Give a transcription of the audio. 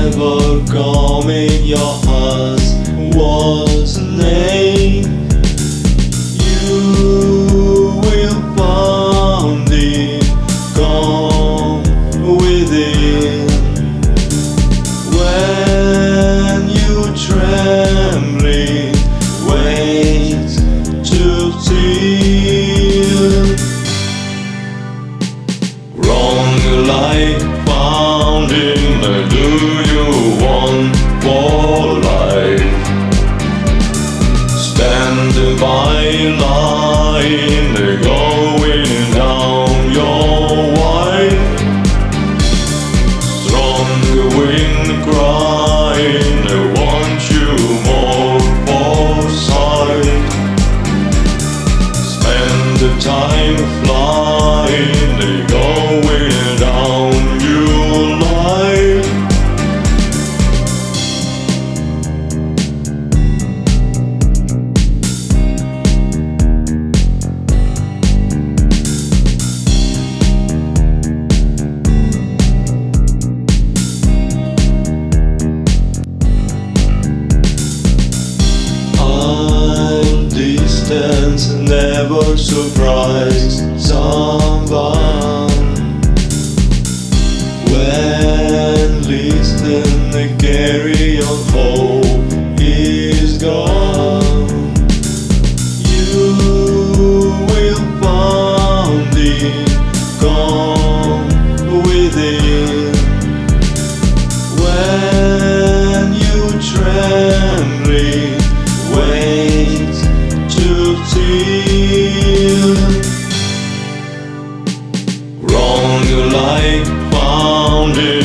never come in your heart was name. You will find it come within when you trembling wait to see. Wrong light found in the do you want for life? Stand by line, they're going down your wife. Strong wind crying, they want you more for sight. Spend the time flying, they're going down your life. Distance never surprise someone. When listen they carry on, hope is gone. You will find it come within when you trembling wait to see. Wrong light found it.